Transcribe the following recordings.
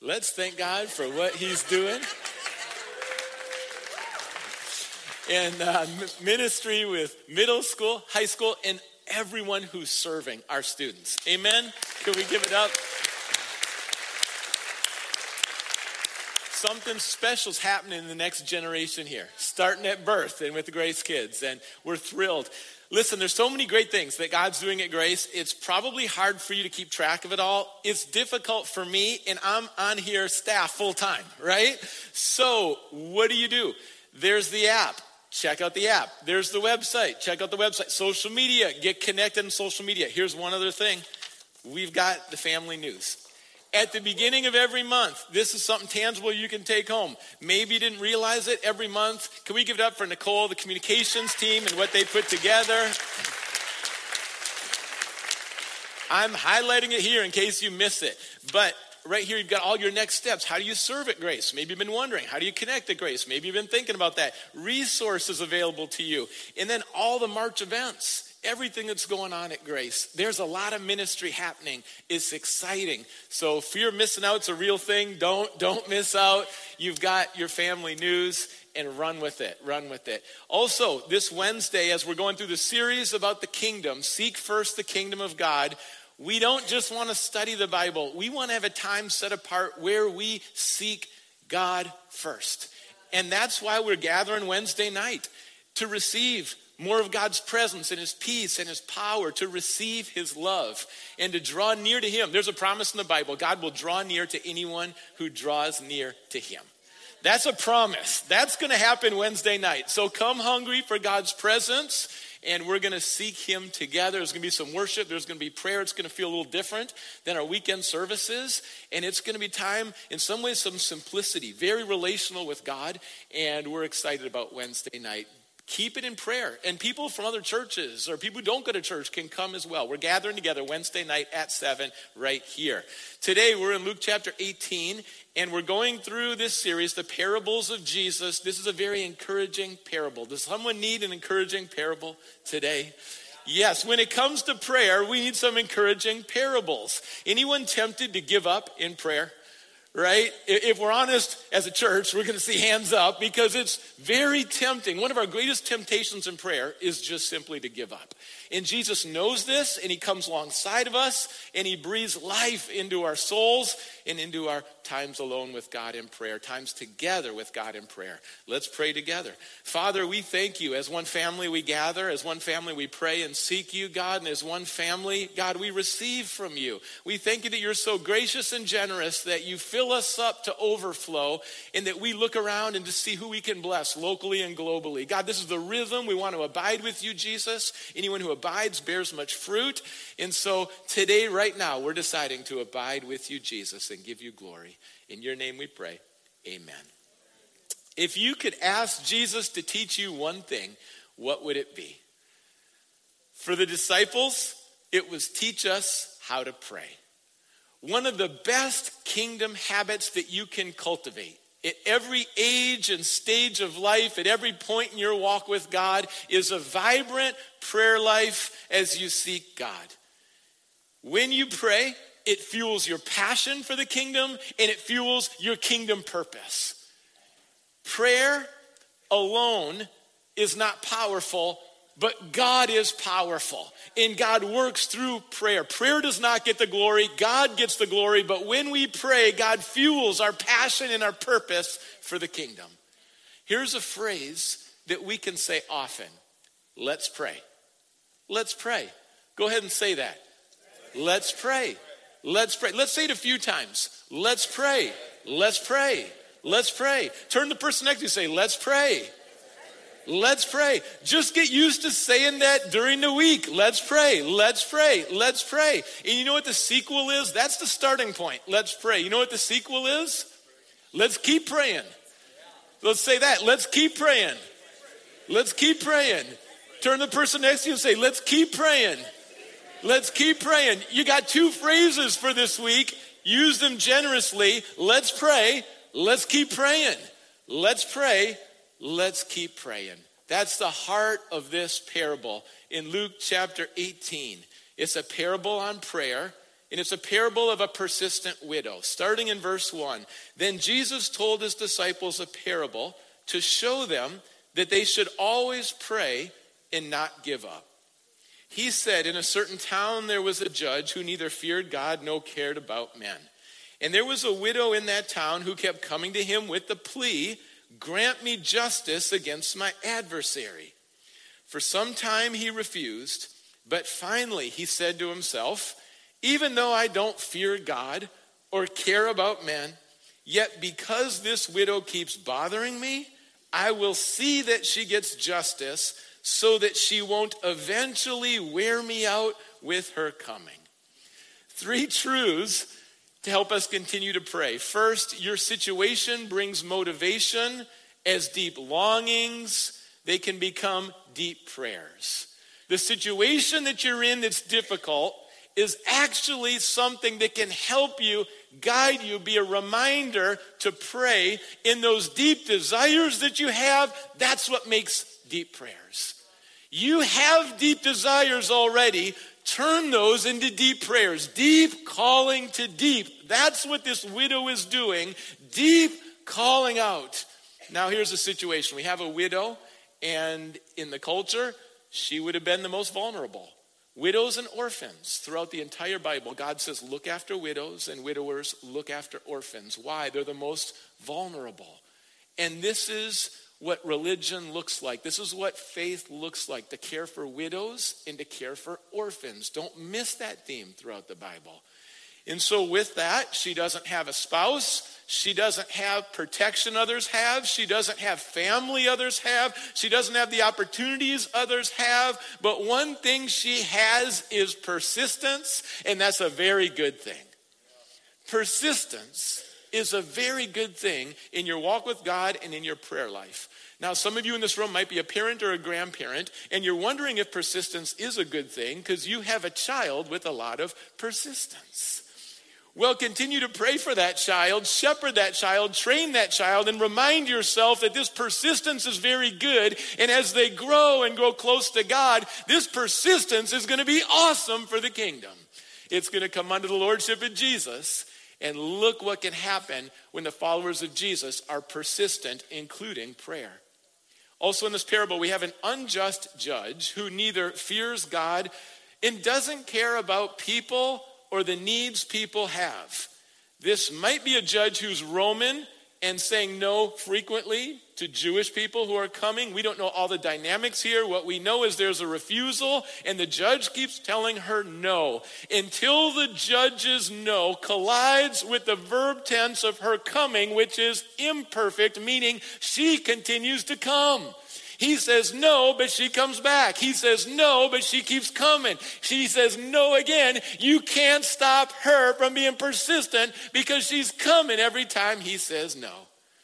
Let's thank God for what he's doing. And ministry with middle school, high school, and everyone who's serving our students. Amen? Can we give it up? Something special's happening in the next generation here, starting at birth and with the Grace Kids, and we're thrilled. Listen, there's so many great things that God's doing at Grace. It's probably hard for you to keep track of it all. It's difficult for me, and I'm on here staff full time, right? So what do? There's the app. Check out the app. There's the website. Check out the website. Social media. Get connected in social media. Here's one other thing. We've got the family news. At the beginning of every month, this is something tangible you can take home. Maybe you didn't realize it. Every month, can we give it up for Nicole, the communications team, and what they put together? I'm highlighting it here in case you miss it. But right here, you've got all your next steps. How do you serve at Grace? Maybe you've been wondering. How do you connect at Grace? Maybe you've been thinking about that. Resources available to you. And then all the March events. Everything that's going on at Grace. There's a lot of ministry happening. It's exciting. So if you're missing out, it's a real thing. Don't miss out. You've got your family news and run with it. Run with it. Also, this Wednesday, as we're going through the series about the kingdom, seek first the kingdom of God. We don't just want to study the Bible. We want to have a time set apart where we seek God first. And that's why we're gathering Wednesday night, to receive more of God's presence and his peace and his power, to receive his love and to draw near to him. There's a promise in the Bible. God will draw near to anyone who draws near to him. That's a promise. That's going to happen Wednesday night. So come hungry for God's presence, and we're going to seek him together. There's going to be some worship. There's going to be prayer. It's going to feel a little different than our weekend services. And it's going to be time, in some ways, some simplicity, very relational with God. And we're excited about Wednesday night. Keep it in prayer. And people from other churches or people who don't go to church can come as well. We're gathering together Wednesday night at 7 right here. Today we're in Luke chapter 18, and we're going through this series, The Parables of Jesus. This is a very encouraging parable. Does someone need an encouraging parable today? Yes, when it comes to prayer, we need some encouraging parables. Anyone tempted to give up in prayer? Right? If we're honest as a church, we're going to see hands up because it's very tempting. One of our greatest temptations in prayer is just simply to give up. And Jesus knows this, and he comes alongside of us, and he breathes life into our souls and into our times alone with God in prayer, times together with God in prayer. Let's pray together. Father, we thank you. As one family we gather, as one family we pray and seek you, God, and as one family, God, we receive from you. We thank you that you're so gracious and generous that you fill us up to overflow, and that we look around and to see who we can bless locally and globally. God, this is the rhythm. We want to abide with you, Jesus. Anyone who abides bears much fruit. And so today, right now, we're deciding to abide with you, Jesus, and give you glory. In your name we pray. Amen. If you could ask Jesus to teach you one thing, what would it be? For the disciples, it was teach us how to pray. One of the best kingdom habits that you can cultivate at every age and stage of life, at every point in your walk with God, is a vibrant prayer life as you seek God. When you pray, it fuels your passion for the kingdom and it fuels your kingdom purpose. Prayer alone is not powerful, but God is powerful, and God works through prayer. Prayer does not get the glory. God gets the glory, but when we pray, God fuels our passion and our purpose for the kingdom. Here's a phrase that we can say often. Let's pray. Let's pray. Go ahead and say that. Let's pray. Let's pray. Let's say it a few times. Let's pray. Let's pray. Let's pray. Turn to the person next to you and say, let's pray. Let's pray. Just get used to saying that during the week. Let's pray. Let's pray. Let's pray. And you know what the sequel is? That's the starting point. Let's pray. You know what the sequel is? Let's keep praying. Let's say that. Let's keep praying. Let's keep praying. Turn to the person next to you and say, let's keep praying. Let's keep praying. You got 2 phrases for this week. Use them generously. Let's pray. Let's keep praying. Let's pray. Let's keep praying. That's the heart of this parable in Luke chapter 18. It's a parable on prayer. And it's a parable of a persistent widow. Starting in verse 1, then Jesus told his disciples a parable to show them that they should always pray and not give up. He said, in a certain town there was a judge who neither feared God nor cared about men. And there was a widow in that town who kept coming to him with the plea, grant me justice against my adversary. For some time he refused, but finally he said to himself, even though I don't fear God or care about men, yet because this widow keeps bothering me, I will see that she gets justice so that she won't eventually wear me out with her coming. 3 truths to help us continue to pray. First, your situation brings motivation as deep longings. They can become deep prayers. The situation that you're in that's difficult is actually something that can help you, guide you, be a reminder to pray in those deep desires that you have. That's what makes deep prayers. You have deep desires already. Turn those into deep prayers. Deep calling to deep. That's what this widow is doing. Deep calling out. Now here's the situation. We have a widow, and in the culture, she would have been the most vulnerable. Widows and orphans. Throughout the entire Bible, God says, look after widows, and widowers look after orphans. Why? They're the most vulnerable. And this is what religion looks like. This is what faith looks like, to care for widows and to care for orphans. Don't miss that theme throughout the Bible. And so with that, she doesn't have a spouse. She doesn't have protection others have. She doesn't have family others have. She doesn't have the opportunities others have. But one thing she has is persistence, and that's a very good thing. Persistence is a very good thing in your walk with God and in your prayer life. Now, some of you in this room might be a parent or a grandparent, and you're wondering if persistence is a good thing because you have a child with a lot of persistence. Well, continue to pray for that child, shepherd that child, train that child, and remind yourself that this persistence is very good. And as they grow and grow close to God, this persistence is going to be awesome for the kingdom. It's going to come under the lordship of Jesus. And look what can happen when the followers of Jesus are persistent, including prayer. Also in this parable, we have an unjust judge who neither fears God and doesn't care about people or the needs people have. This might be a judge who's Roman and saying no frequently to Jewish people who are coming. We don't know all the dynamics here. What we know is there's a refusal, and the judge keeps telling her no until the judge's no collides with the verb tense of her coming, which is imperfect, meaning she continues to come. He says no, but she comes back. He says no, but she keeps coming. She says no again. You can't stop her from being persistent because she's coming every time he says no.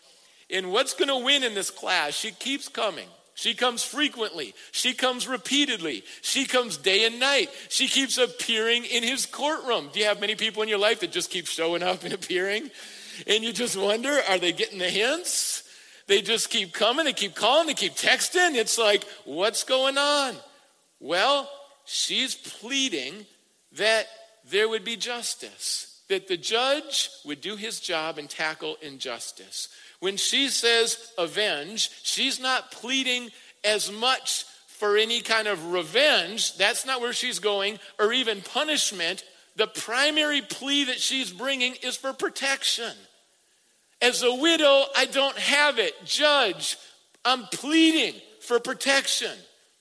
And what's going to win in this class? She keeps coming. She comes frequently. She comes repeatedly. She comes day and night. She keeps appearing in his courtroom. Do you have many people in your life that just keep showing up and appearing? And you just wonder, are they getting the hints? They just keep coming, they keep calling, they keep texting. It's like, what's going on? Well, she's pleading that there would be justice, that the judge would do his job and tackle injustice. When she says avenge, she's not pleading as much for any kind of revenge. That's not where she's going, or even punishment. The primary plea that she's bringing is for protection. As a widow, I don't have it. Judge, I'm pleading for protection.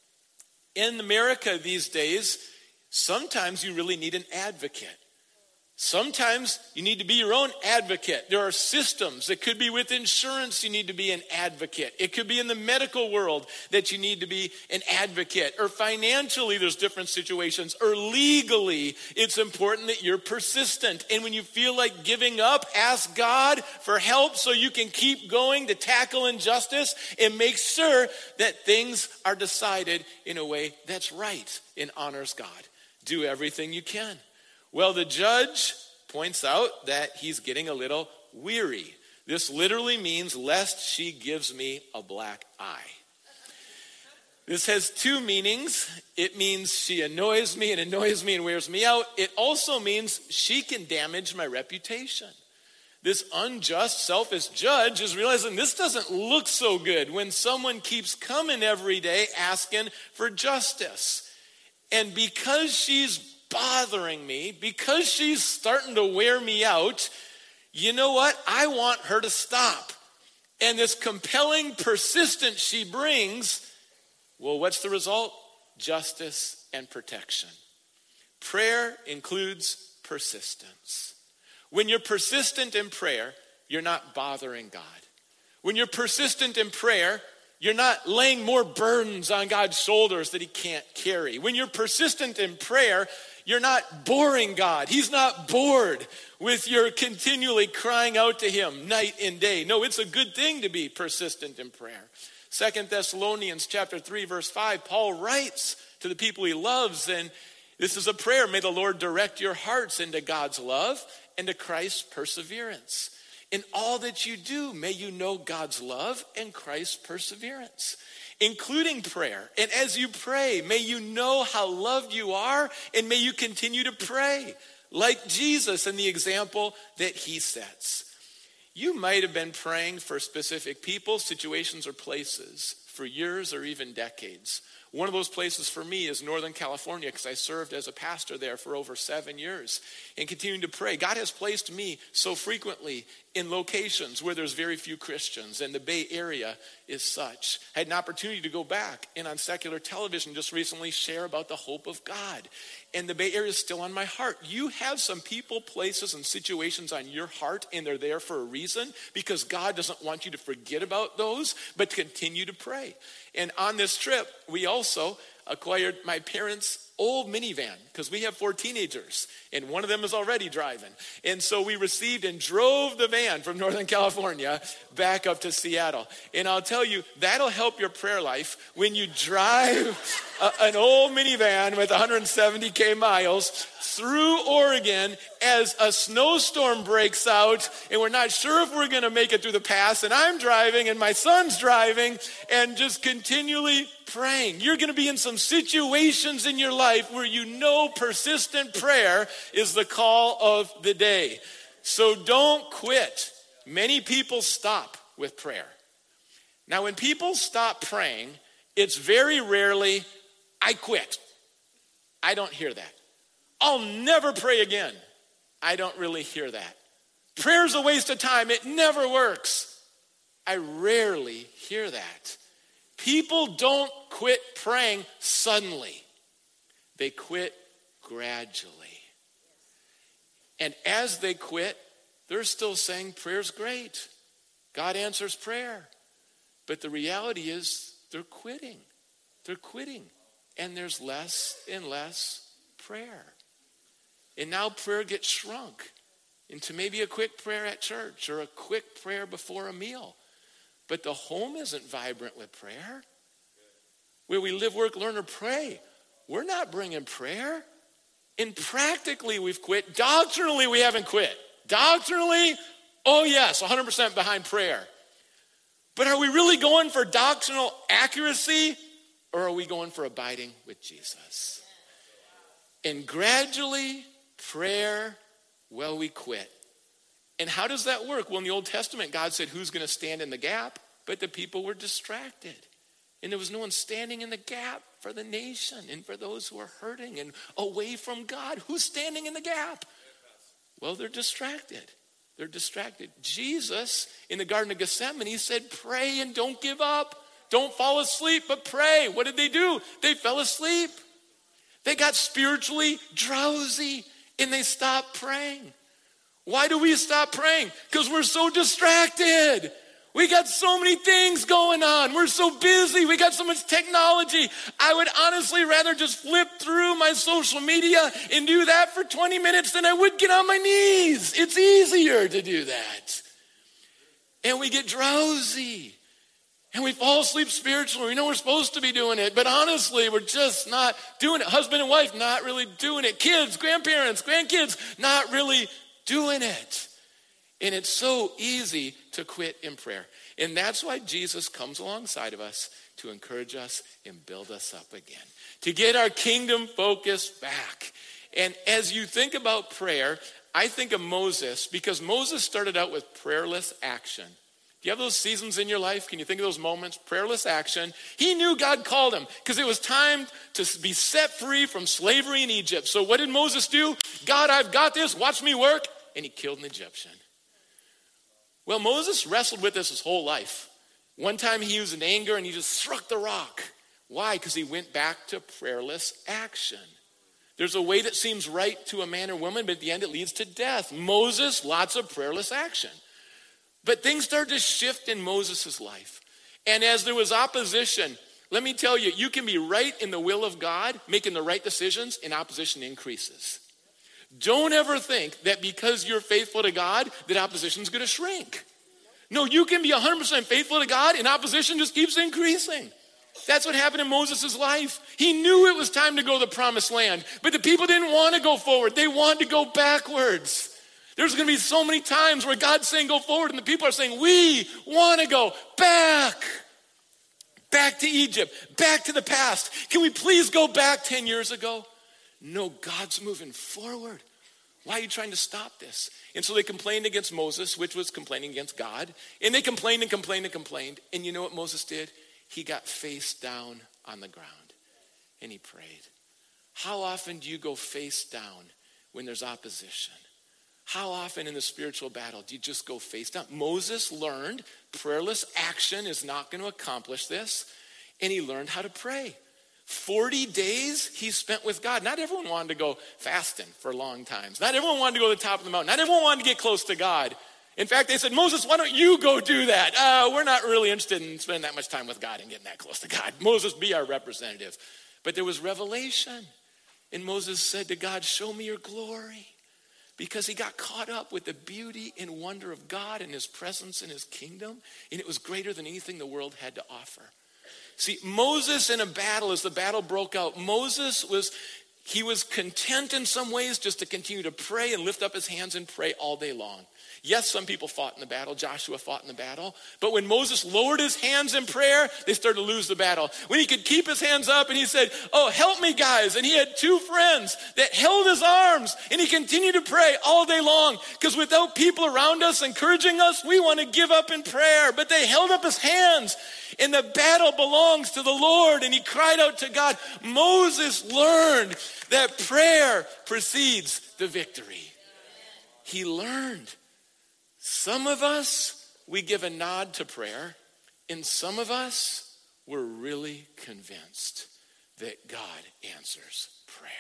In America these days, sometimes you really need an advocate. Sometimes you need to be your own advocate. There are systems. It could be with insurance you need to be an advocate. It could be in the medical world that you need to be an advocate. Or financially there's different situations. Or legally it's important that you're persistent. And when you feel like giving up, ask God for help so you can keep going to tackle injustice and make sure that things are decided in a way that's right and honors God. Do everything you can. Well, the judge points out that he's getting a little weary. This literally means lest she gives me a black eye. This has two meanings. It means she annoys me and wears me out. It also means she can damage my reputation. This unjust, selfish judge is realizing this doesn't look so good when someone keeps coming every day asking for justice. And because she's bothering me, because she's starting to wear me out, you know what? I want her to stop. And this compelling persistence she brings, well, what's the result? Justice and protection. Prayer includes persistence. When you're persistent in prayer, you're not bothering God. When you're persistent in prayer, you're not laying more burdens on God's shoulders that he can't carry. When you're persistent in prayer, you're not boring God. He's not bored with your continually crying out to him night and day. No, it's a good thing to be persistent in prayer. 2 Thessalonians chapter 3, verse 5, Paul writes to the people he loves, and this is a prayer. May the Lord direct your hearts into God's love and to Christ's perseverance. In all that you do, may you know God's love and Christ's perseverance, including prayer. And as you pray, may you know how loved you are, and may you continue to pray like Jesus and the example that he sets. You might have been praying for specific people, situations, or places for years or even decades. One of those places for me is Northern California, because I served as a pastor there for over 7 years and continuing to pray. God has placed me so frequently in locations where there's very few Christians, and the Bay Area is such. I had an opportunity to go back and on secular television just recently share about the hope of God. And the Bay Area is still on my heart. You have some people, places, and situations on your heart, and they're there for a reason, because God doesn't want you to forget about those, but continue to pray. And on this trip, we also acquired my parents' old minivan, because we have 4 teenagers, and one of them is already driving. And so we received and drove the van from Northern California back up to Seattle. And I'll tell you, that'll help your prayer life when you drive an old minivan with 170K miles through Oregon as a snowstorm breaks out, and we're not sure if we're going to make it through the pass, and I'm driving and my son's driving, and just continually praying. You're going to be in some situations in your life where you know persistent prayer is the call of the day. So don't quit. Many people stop with prayer. Now, when people stop praying, it's very rarely, I quit. I don't hear that. I'll never pray again. I don't really hear that. Prayer's a waste of time. It never works. I rarely hear that. People don't quit praying suddenly. They quit gradually. And as they quit, they're still saying prayer's great. God answers prayer. But the reality is they're quitting. They're quitting. And there's less and less prayer. And now prayer gets shrunk into maybe a quick prayer at church or a quick prayer before a meal. But the home isn't vibrant with prayer. Where we live, work, learn, or pray, we're not bringing prayer. And practically we've quit. Doctrinally we haven't quit. Doctrinally, oh yes, 100% behind prayer. But are we really going for doctrinal accuracy, or are we going for abiding with Jesus? And gradually, prayer, well, we quit. And how does that work? Well, in the Old Testament, God said, who's going to stand in the gap? But the people were distracted. And there was no one standing in the gap for the nation and for those who are hurting and away from God. Who's standing in the gap? Well, they're distracted. They're distracted. Jesus, in the Garden of Gethsemane, he said, pray and don't give up. Don't fall asleep, but pray. What did they do? They fell asleep. They got spiritually drowsy and they stopped praying. Why do we stop praying? Because we're so distracted. We got so many things going on. We're so busy. We got so much technology. I would honestly rather just flip through my social media and do that for 20 minutes than I would get on my knees. It's easier to do that. And we get drowsy. And we fall asleep spiritually. We know we're supposed to be doing it, but honestly, we're just not doing it. Husband and wife, not really doing it. Kids, grandparents, grandkids, not really doing it. And it's so easy to quit in prayer. And that's why Jesus comes alongside of us to encourage us and build us up again, to get our kingdom focus back. And as you think about prayer, I think of Moses, because Moses started out with prayerless action. Do you have those seasons in your life? Can you think of those moments? Prayerless action. He knew God called him because it was time to be set free from slavery in Egypt. So what did Moses do? God, I've got this. Watch me work. And he killed an Egyptian. Well, Moses wrestled with this his whole life. One time he was in anger and he just struck the rock. Why? Because he went back to prayerless action. There's a way that seems right to a man or woman, but at the end it leads to death. Moses, lots of prayerless action. But things started to shift in Moses' life. And as there was opposition, let me tell you, you can be right in the will of God, making the right decisions, and opposition increases. Don't ever think that because you're faithful to God, that opposition is going to shrink. No, you can be 100% faithful to God, and opposition just keeps increasing. That's what happened in Moses' life. He knew it was time to go to the promised land, but the people didn't want to go forward. They wanted to go backwards. There's going to be so many times where God's saying go forward, and the people are saying, we want to go back. Back to Egypt, back to the past. Can we please go back 10 years ago? No, God's moving forward. Why are you trying to stop this? And so they complained against Moses, which was complaining against God. And they complained and complained and complained. And you know what Moses did? He got face down on the ground and he prayed. How often do you go face down when there's opposition? How often in the spiritual battle do you just go face down? Moses learned prayerless action is not going to accomplish this. And he learned how to pray. 40 days he spent with God. Not everyone wanted to go fasting for long times. Not everyone wanted to go to the top of the mountain. Not everyone wanted to get close to God. In fact, they said, Moses, why don't you go do that? We're not really interested in spending that much time with God and getting that close to God. Moses, be our representative. But there was revelation. And Moses said to God, show me your glory. Because he got caught up with the beauty and wonder of God and his presence in his kingdom. And it was greater than anything the world had to offer. See, Moses in a battle, as the battle broke out, he was content in some ways just to continue to pray and lift up his hands and pray all day long. Yes, some people fought in the battle. Joshua fought in the battle. But when Moses lowered his hands in prayer, they started to lose the battle. When he could keep his hands up and he said, oh, help me, guys. And he had two friends that held his arms and he continued to pray all day long. Because without people around us encouraging us, we want to give up in prayer. But they held up his hands and the battle belongs to the Lord. And he cried out to God. Moses learned that prayer precedes the victory. He learned. Some of us, we give a nod to prayer, and some of us, we're really convinced that God answers prayer.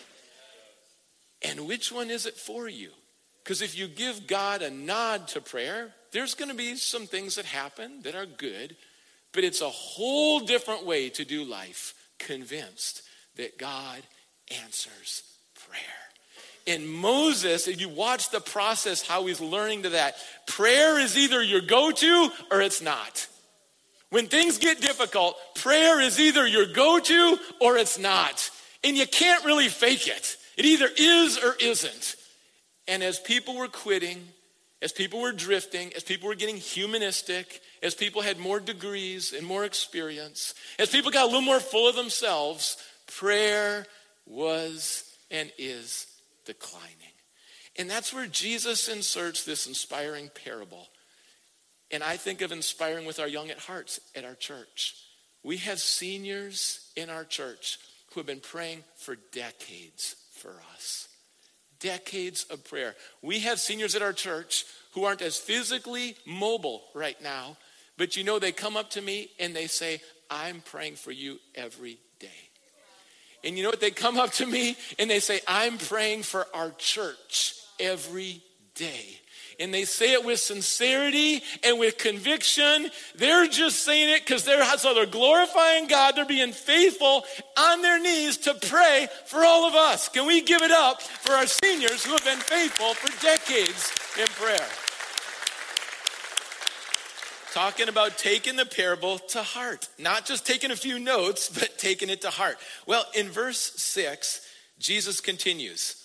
And which one is it for you? Because if you give God a nod to prayer, there's going to be some things that happen that are good, but it's a whole different way to do life, convinced that God answers prayer. And Moses, if you watch the process, how he's learning to that, prayer is either your go-to or it's not. When things get difficult, prayer is either your go-to or it's not. And you can't really fake it. It either is or isn't. And as people were quitting, as people were drifting, as people were getting humanistic, as people had more degrees and more experience, as people got a little more full of themselves, prayer was and is declining. And that's where Jesus inserts this inspiring parable. And I think of inspiring with our young at hearts at our church. We have seniors in our church who have been praying for decades for us. Decades of prayer. We have seniors at our church who aren't as physically mobile right now, but you know, they come up to me and they say, I'm praying for you every day. And you know what? They come up to me and they say, I'm praying for our church every day. And they say it with sincerity and with conviction. They're just saying it because they're glorifying God. They're being faithful on their knees to pray for all of us. Can we give it up for our seniors who have been faithful for decades in prayer? Talking about taking the parable to heart. Not just taking a few notes, but taking it to heart. Well, in verse 6, Jesus continues.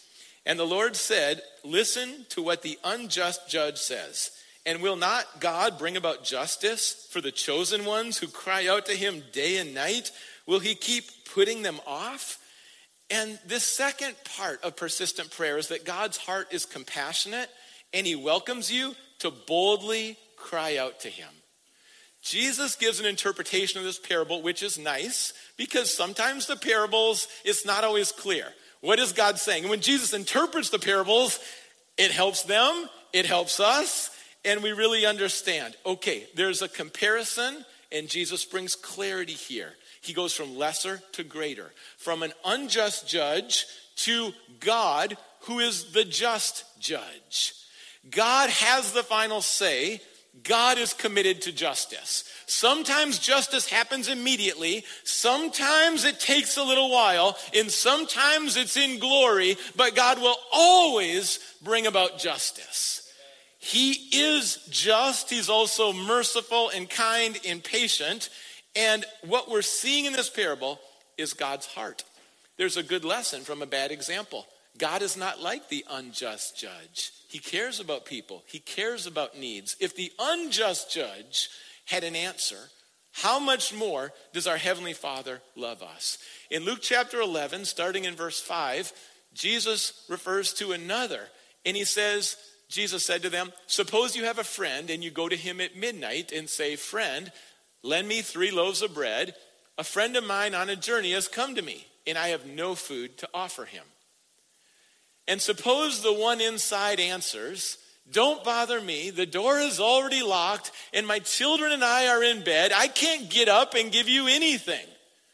And the Lord said, listen to what the unjust judge says. And will not God bring about justice for the chosen ones who cry out to him day and night? Will he keep putting them off? And this second part of persistent prayer is that God's heart is compassionate and he welcomes you to boldly cry out to him. Jesus gives an interpretation of this parable, which is nice because sometimes the parables, it's not always clear. What is God saying? And when Jesus interprets the parables, it helps them, it helps us, and we really understand. Okay, there's a comparison, and Jesus brings clarity here. He goes from lesser to greater, from an unjust judge to God, who is the just judge. God has the final say. God is committed to justice. Sometimes justice happens immediately. Sometimes it takes a little while. And sometimes it's in glory. But God will always bring about justice. He is just. He's also merciful and kind and patient. And what we're seeing in this parable is God's heart. There's a good lesson from a bad example. God is not like the unjust judge. He cares about people. He cares about needs. If the unjust judge had an answer, how much more does our Heavenly Father love us? In Luke chapter 11, starting in verse 5, Jesus refers to another. And he says, Jesus said to them, suppose you have a friend and you go to him at midnight and say, friend, lend me 3 loaves of bread. A friend of mine on a journey has come to me and I have no food to offer him. And suppose the one inside answers, don't bother me, the door is already locked, and my children and I are in bed. I can't get up and give you anything.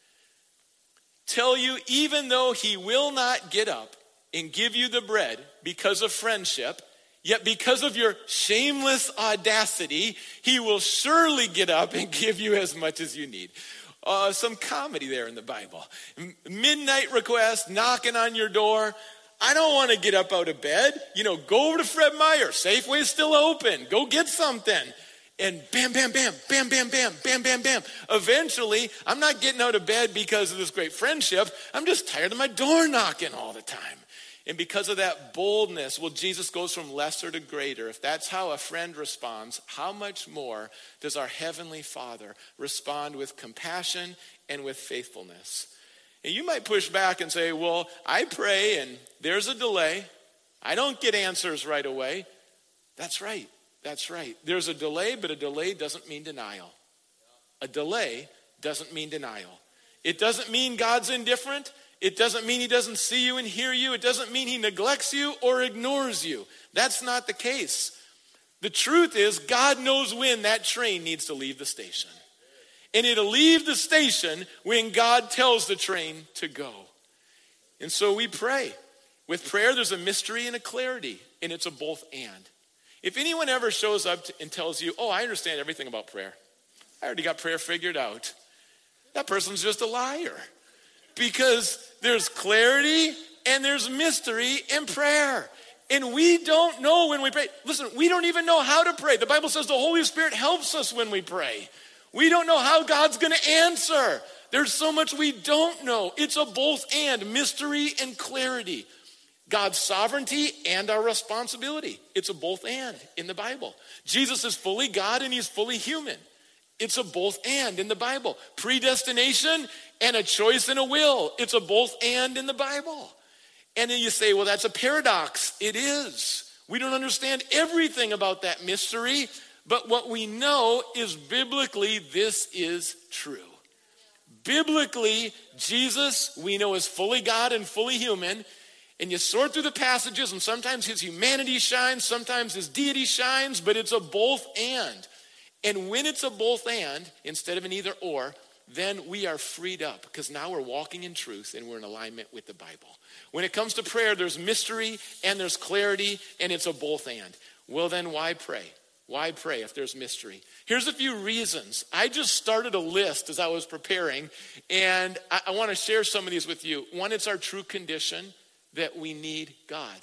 Tell you, even though he will not get up and give you the bread because of friendship, yet because of your shameless audacity, he will surely get up and give you as much as you need. Some comedy there in the Bible. Midnight request, knocking on your door. I don't want to get up out of bed. Go over to Fred Meyer. Safeway's still open. Go get something. And bam, bam, bam, bam, bam, bam, bam, bam, bam. Eventually, I'm not getting out of bed because of this great friendship. I'm just tired of my door knocking all the time. And because of that boldness, Jesus goes from lesser to greater. If that's how a friend responds, how much more does our Heavenly Father respond with compassion and with faithfulness? And you might push back and say, well, I pray and there's a delay. I don't get answers right away. That's right. That's right. There's a delay, but a delay doesn't mean denial. A delay doesn't mean denial. It doesn't mean God's indifferent. It doesn't mean he doesn't see you and hear you. It doesn't mean he neglects you or ignores you. That's not the case. The truth is, God knows when that train needs to leave the station. And it'll leave the station when God tells the train to go. And so we pray. With prayer, there's a mystery and a clarity, and it's a both and. If anyone ever shows up and tells you, I understand everything about prayer. I already got prayer figured out. That person's just a liar. Because there's clarity and there's mystery in prayer. And we don't know when we pray. Listen, we don't even know how to pray. The Bible says the Holy Spirit helps us when we pray. We don't know how God's going to answer. There's so much we don't know. It's a both and, mystery and clarity. God's sovereignty and our responsibility. It's a both and in the Bible. Jesus is fully God and he's fully human. It's a both and in the Bible. Predestination and a choice and a will. It's a both and in the Bible. And then you say, well, that's a paradox. It is. We don't understand everything about that mystery. But what we know is biblically this is true. Biblically, Jesus, we know, is fully God and fully human. And you sort through the passages and sometimes his humanity shines, sometimes his deity shines, but it's a both and. And when it's a both and, instead of an either or, then we are freed up because now we're walking in truth and we're in alignment with the Bible. When it comes to prayer, there's mystery and there's clarity and it's a both and. Well, then why pray? Why pray if there's mystery? Here's a few reasons. I just started a list as I was preparing, and I want to share some of these with you. One, it's our true condition that we need God.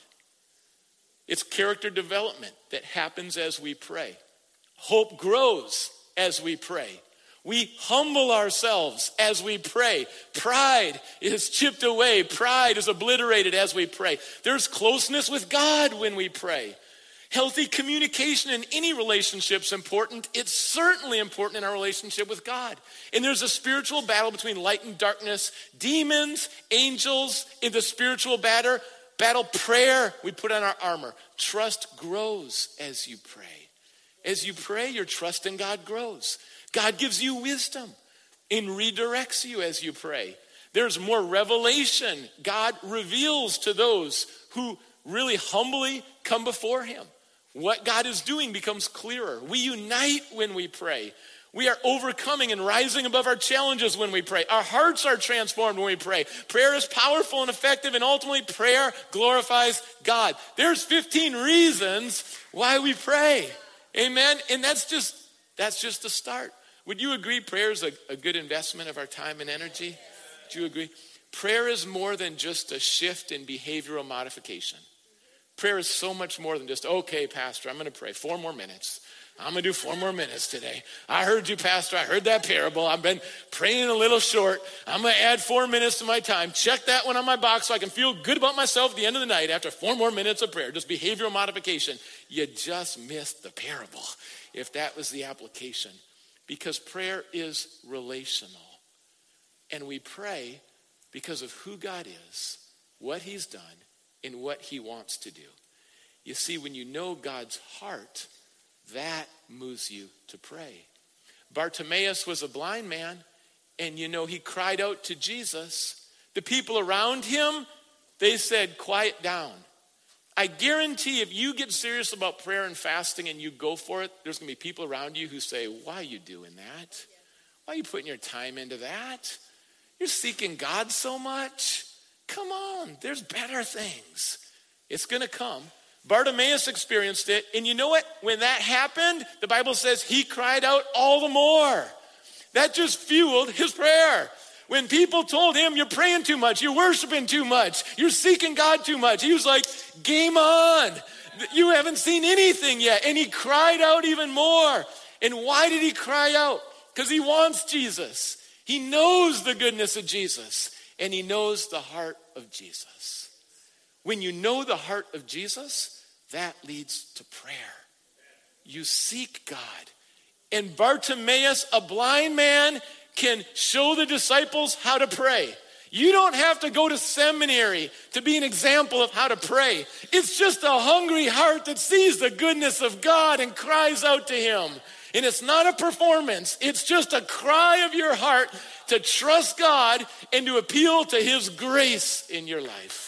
It's character development that happens as we pray. Hope grows as we pray. We humble ourselves as we pray. Pride is chipped away. Pride is obliterated as we pray. There's closeness with God when we pray. Healthy communication in any relationship is important. It's certainly important in our relationship with God. And there's a spiritual battle between light and darkness, demons, angels. In the spiritual battle, prayer, we put on our armor. Trust grows as you pray. As you pray, your trust in God grows. God gives you wisdom and redirects you as you pray. There's more revelation. God reveals to those who really humbly come before him. What God is doing becomes clearer. We unite when we pray. We are overcoming and rising above our challenges when we pray. Our hearts are transformed when we pray. Prayer is powerful and effective, and ultimately prayer glorifies God. There's 15 reasons why we pray. Amen? And that's just the start. Would you agree prayer is a good investment of our time and energy? Do you agree? Prayer is more than just a shift in behavioral modification. Prayer is so much more than just, okay, Pastor, I'm going to pray 4 more minutes. I'm going to do 4 more minutes today. I heard you, Pastor. I heard that parable. I've been praying a little short. I'm going to add 4 minutes to my time. Check that one on my box so I can feel good about myself at the end of the night after 4 more minutes of prayer. Just behavioral modification. You just missed the parable if that was the application. Because prayer is relational. And we pray because of who God is, what he's done, and what he wants to do. You see, when you know God's heart, that moves you to pray. Bartimaeus was a blind man, and he cried out to Jesus. The people around him, they said, quiet down. I guarantee if you get serious about prayer and fasting and you go for it, there's going to be people around you who say, why are you doing that? Why are you putting your time into that? You're seeking God so much. Come on, there's better things. It's going to come. Bartimaeus experienced it, and you know what? When that happened, the Bible says he cried out all the more. That just fueled his prayer. When people told him, you're praying too much, you're worshiping too much, you're seeking God too much, he was like, game on. You haven't seen anything yet. And he cried out even more. And why did he cry out? Because he wants Jesus. He knows the goodness of Jesus, and he knows the heart of Jesus. When you know the heart of Jesus, that leads to prayer. You seek God. And Bartimaeus, a blind man, can show the disciples how to pray. You don't have to go to seminary to be an example of how to pray. It's just a hungry heart that sees the goodness of God and cries out to him. And it's not a performance. It's just a cry of your heart to trust God and to appeal to his grace in your life.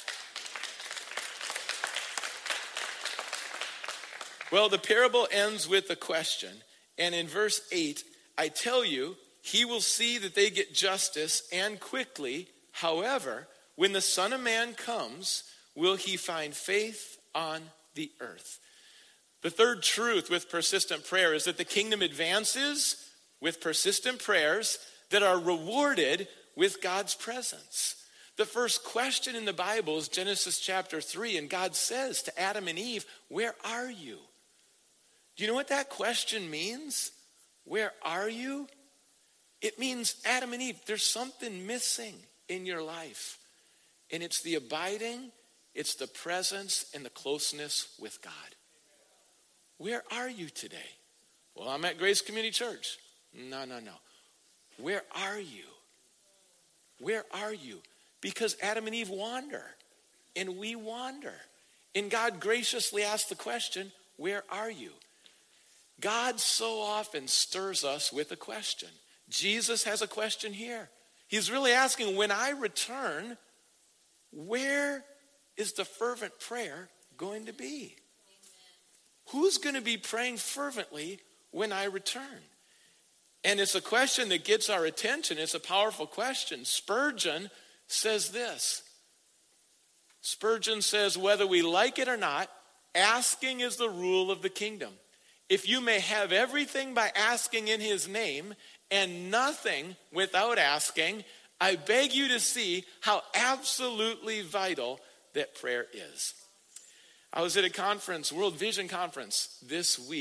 Well, the parable ends with a question. And in verse 8, I tell you, he will see that they get justice and quickly. However, when the Son of Man comes, will he find faith on the earth? The third truth with persistent prayer is that the kingdom advances with persistent prayers that are rewarded with God's presence. The first question in the Bible is Genesis chapter 3, and God says to Adam and Eve, where are you? Do you know what that question means? Where are you? It means, Adam and Eve, there's something missing in your life. And it's the abiding, it's the presence, and the closeness with God. Where are you today? Well, I'm at Grace Community Church. No. Where are you? Where are you? Because Adam and Eve wander, and we wander. And God graciously asked the question, where are you? God so often stirs us with a question. Jesus has a question here. He's really asking, when I return, where is the fervent prayer going to be? Who's going to be praying fervently when I return? And it's a question that gets our attention. It's a powerful question. Spurgeon says this. Spurgeon says, whether we like it or not, asking is the rule of the kingdom. If you may have everything by asking in his name and nothing without asking, I beg you to see how absolutely vital that prayer is. I was at a conference, World Vision Conference, this week,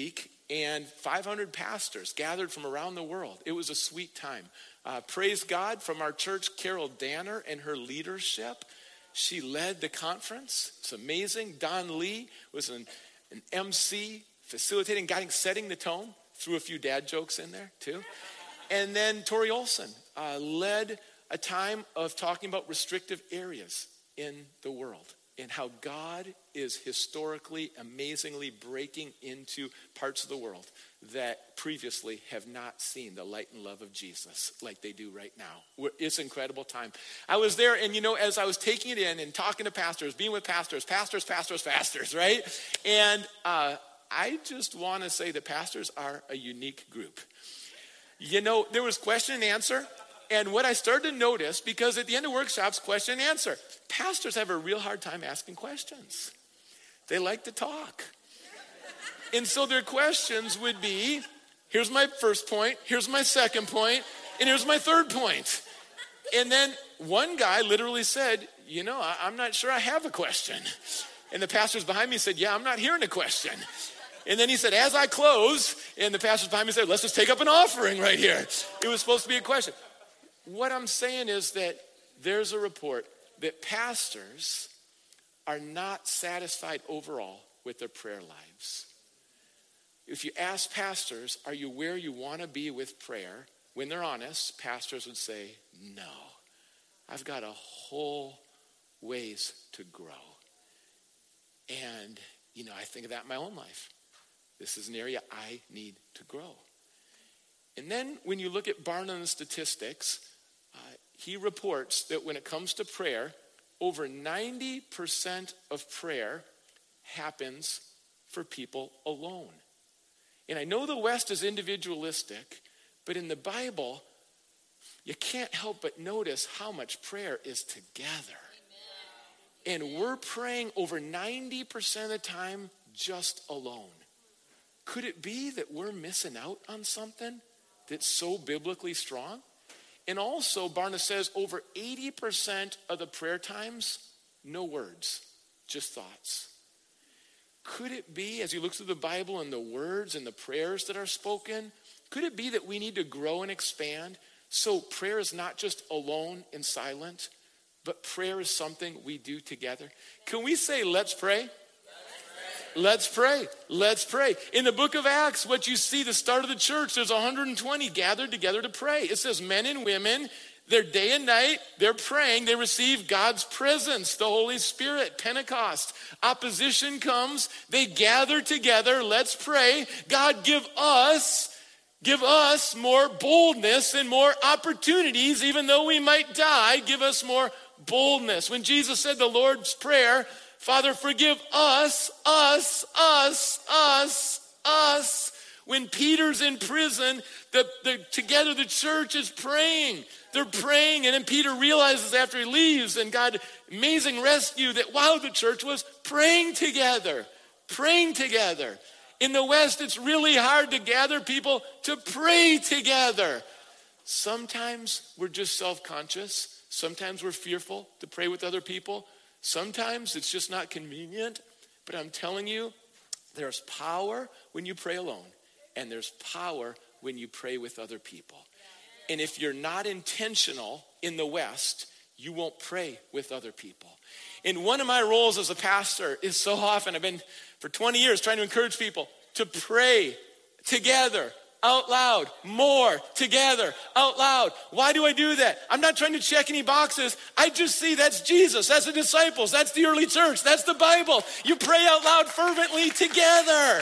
and 500 pastors gathered from around the world. It was a sweet time. Praise God, from our church, Carol Danner and her leadership. She led the conference. It's amazing. Don Lee was an MC, facilitating, guiding, setting the tone. Threw a few dad jokes in there too. And then Tori Olson led a time of talking about restrictive areas in the world and how God is historically, amazingly breaking into parts of the world that previously have not seen the light and love of Jesus like they do right now. It's an incredible time. I was there, and as I was taking it in and talking to pastors, being with pastors, right? And I just want to say that pastors are a unique group. There was question and answer. And what I started to notice, because at the end of workshops, question and answer, pastors have a real hard time asking questions. They like to talk. And so their questions would be, here's my first point, here's my second point, and here's my third point. And then one guy literally said, I'm not sure I have a question. And the pastors behind me said, yeah, I'm not hearing a question. And then he said, as I close, and the pastors behind me said, let's just take up an offering right here. It was supposed to be a question. What I'm saying is that there's a report that pastors are not satisfied overall with their prayer lives. If you ask pastors, are you where you want to be with prayer? When they're honest, pastors would say, no. I've got a whole ways to grow. And, I think of that in my own life. This is an area I need to grow. And then when you look at Barna's statistics, he reports that when it comes to prayer, over 90% of prayer happens for people alone. And I know the West is individualistic, but in the Bible, you can't help but notice how much prayer is together. Amen. And we're praying over 90% of the time just alone. Could it be that we're missing out on something that's so biblically strong? And also, Barna says over 80% of the prayer times, no words, just thoughts. Could it be, as you look through the Bible and the words and the prayers that are spoken, could it be that we need to grow and expand so prayer is not just alone and silent, but prayer is something we do together? Can we say, let's pray? Let's pray. Let's pray. In the book of Acts, what you see, the start of the church, there's 120 gathered together to pray. It says men and women, they're day and night, they're praying, they receive God's presence, the Holy Spirit, Pentecost. Opposition comes, they gather together, let's pray. God, give us more boldness and more opportunities, even though we might die, give us more boldness. When Jesus said the Lord's Prayer, Father, forgive us. When Peter's in prison, together the church is praying. They're praying, and then Peter realizes after he leaves, and God, amazing rescue, that wow, the church was praying together. In the West, it's really hard to gather people to pray together. Sometimes we're just self-conscious. Sometimes we're fearful to pray with other people. Sometimes it's just not convenient, but I'm telling you, there's power when you pray alone, and there's power when you pray with other people. And if you're not intentional in the West, you won't pray with other people. And one of my roles as a pastor is so often, I've been for 20 years trying to encourage people to pray together, out loud, more together, out loud. Why do I do that? I'm not trying to check any boxes. I just see that's Jesus, that's the disciples, that's the early church, that's the Bible. You pray out loud fervently together.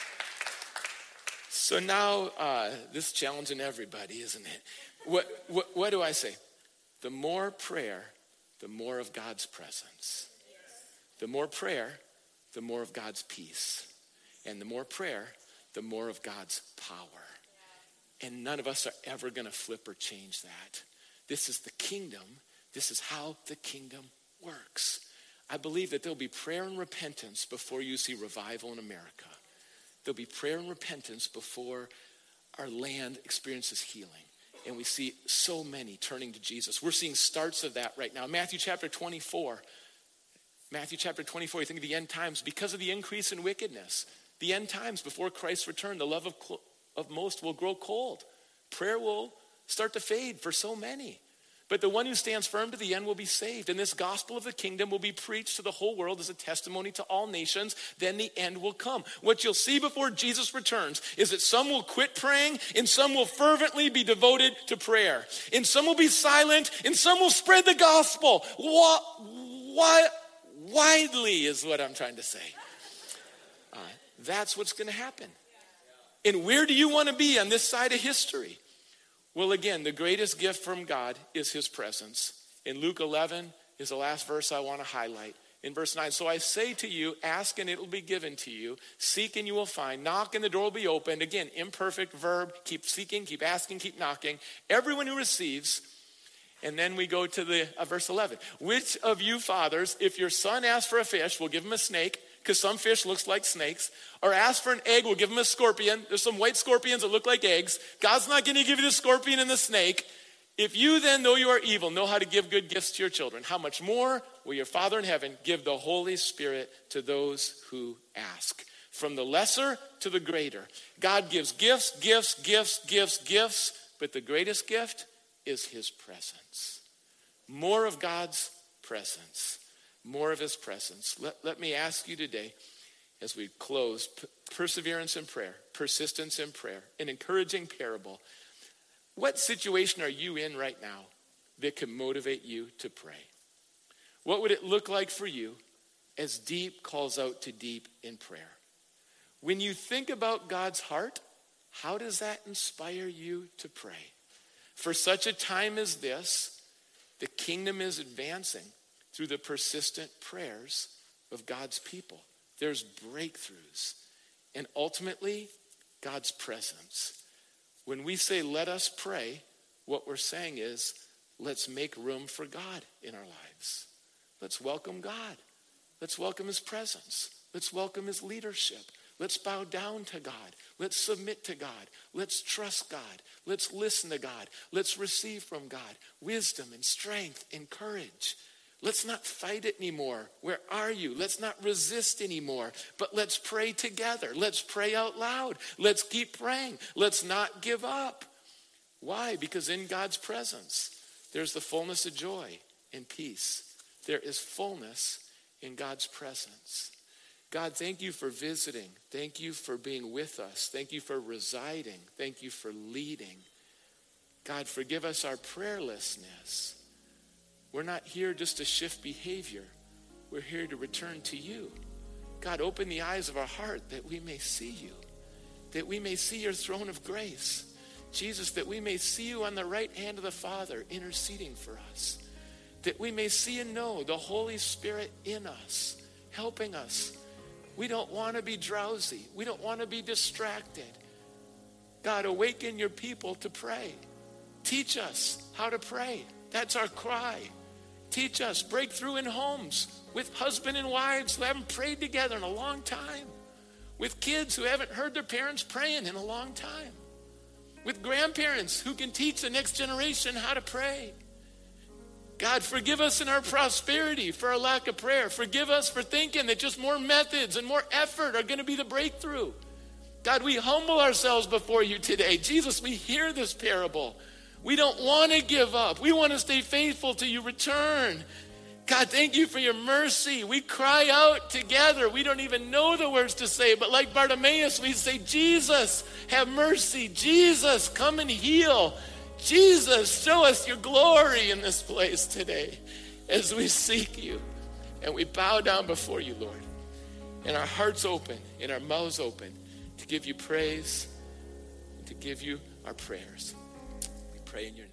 So now this is challenging everybody, isn't it? What do I say? The more prayer, the more of God's presence. The more prayer, the more of God's peace. And the more prayer, the more of God's power. And none of us are ever going to flip or change that. This is the kingdom. This is how the kingdom works. I believe that there'll be prayer and repentance before you see revival in America. There'll be prayer and repentance before our land experiences healing. And we see so many turning to Jesus. We're seeing starts of that right now. Matthew chapter 24, you think of the end times, because of the increase in wickedness, the end times before Christ's return, the love of most will grow cold. Prayer will start to fade for so many. But the one who stands firm to the end will be saved. And this gospel of the kingdom will be preached to the whole world as a testimony to all nations. Then the end will come. What you'll see before Jesus returns is that some will quit praying and some will fervently be devoted to prayer. And some will be silent and some will spread the gospel. Widely is what I'm trying to say. That's what's going to happen. And where do you want to be on this side of history? Well, again, the greatest gift from God is his presence. In Luke 11 is the last verse I want to highlight. In verse 9, so I say to you, ask and it will be given to you. Seek and you will find. Knock and the door will be opened. Again, imperfect verb. Keep seeking, keep asking, keep knocking. Everyone who receives. And then we go to the verse 11. Which of you fathers, if your son asks for a fish, will give him a snake? Because some fish looks like snakes. Or ask for an egg, we'll give him a scorpion. There's some white scorpions that look like eggs. God's not going to give you the scorpion and the snake. If you then, though you are evil, know how to give good gifts to your children, how much more will your Father in heaven give the Holy Spirit to those who ask? From the lesser to the greater. God gives gifts, but the greatest gift is his presence. More of God's presence. More of his presence. Let me ask you today, as we close, perseverance in prayer, persistence in prayer, an encouraging parable. What situation are you in right now that can motivate you to pray? What would it look like for you as deep calls out to deep in prayer? When you think about God's heart, how does that inspire you to pray? For such a time as this, the kingdom is advancing through the persistent prayers of God's people. There's breakthroughs. And ultimately, God's presence. When we say, let us pray, what we're saying is, let's make room for God in our lives. Let's welcome God. Let's welcome his presence. Let's welcome his leadership. Let's bow down to God. Let's submit to God. Let's trust God. Let's listen to God. Let's receive from God wisdom and strength and courage. Let's not fight it anymore. Where are you? Let's not resist anymore. But let's pray together. Let's pray out loud. Let's keep praying. Let's not give up. Why? Because in God's presence, there's the fullness of joy and peace. There is fullness in God's presence. God, thank you for visiting. Thank you for being with us. Thank you for residing. Thank you for leading. God, forgive us our prayerlessness. We're not here just to shift behavior. We're here to return to you. God, open the eyes of our heart that we may see you, that we may see your throne of grace. Jesus, that we may see you on the right hand of the Father interceding for us, that we may see and know the Holy Spirit in us, helping us. We don't want to be drowsy. We don't want to be distracted. God, awaken your people to pray. Teach us how to pray. That's our cry. Teach us, breakthrough in homes with husband and wives who haven't prayed together in a long time, with kids who haven't heard their parents praying in a long time, with grandparents who can teach the next generation how to pray. God, forgive us in our prosperity for our lack of prayer. Forgive us for thinking that just more methods and more effort are going to be the breakthrough. God, we humble ourselves before you today. Jesus, we hear this parable. We don't want to give up. We want to stay faithful till you return. God, thank you for your mercy. We cry out together. We don't even know the words to say, but like Bartimaeus, we say, Jesus, have mercy. Jesus, come and heal. Jesus, show us your glory in this place today as we seek you. And we bow down before you, Lord. And our hearts open and our mouths open to give you praise and to give you our prayers. Pray in your name.